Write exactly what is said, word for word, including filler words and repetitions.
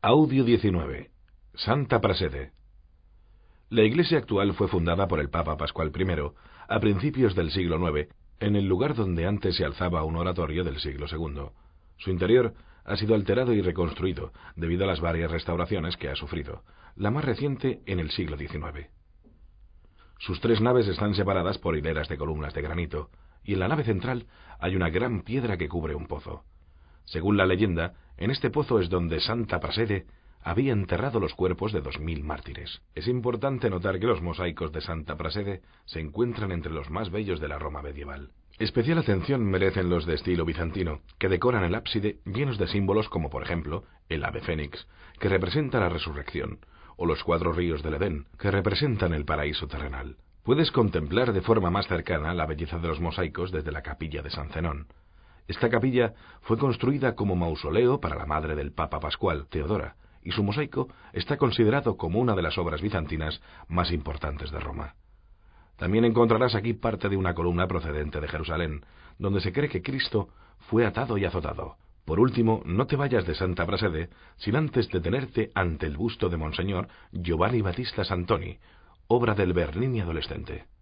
Audio diecinueve. Santa Prassede. La iglesia actual fue fundada por el Papa Pascual primero a principios del siglo noveno, en el lugar donde antes se alzaba un oratorio del siglo segundo. Su interior ha sido alterado y reconstruido debido a las varias restauraciones que ha sufrido, la más reciente en el siglo diecinueve. Sus tres naves están separadas por hileras de columnas de granito, y en la nave central hay una gran piedra que cubre un pozo. Según la leyenda, en este pozo es donde Santa Prassede había enterrado los cuerpos de dos mil mártires. Es importante notar que los mosaicos de Santa Prassede se encuentran entre los más bellos de la Roma medieval. Especial atención merecen los de estilo bizantino, que decoran el ábside llenos de símbolos como por ejemplo el ave fénix, que representa la resurrección, o los cuatro ríos del Edén, que representan el paraíso terrenal. Puedes contemplar de forma más cercana la belleza de los mosaicos desde la capilla de San Zenón. Esta capilla fue construida como mausoleo para la madre del Papa Pascual, Teodora, y su mosaico está considerado como una de las obras bizantinas más importantes de Roma. También encontrarás aquí parte de una columna procedente de Jerusalén, donde se cree que Cristo fue atado y azotado. Por último, no te vayas de Santa Prassede sin antes detenerte ante el busto de Monseñor Giovanni Battista Santoni, obra del Bernini adolescente.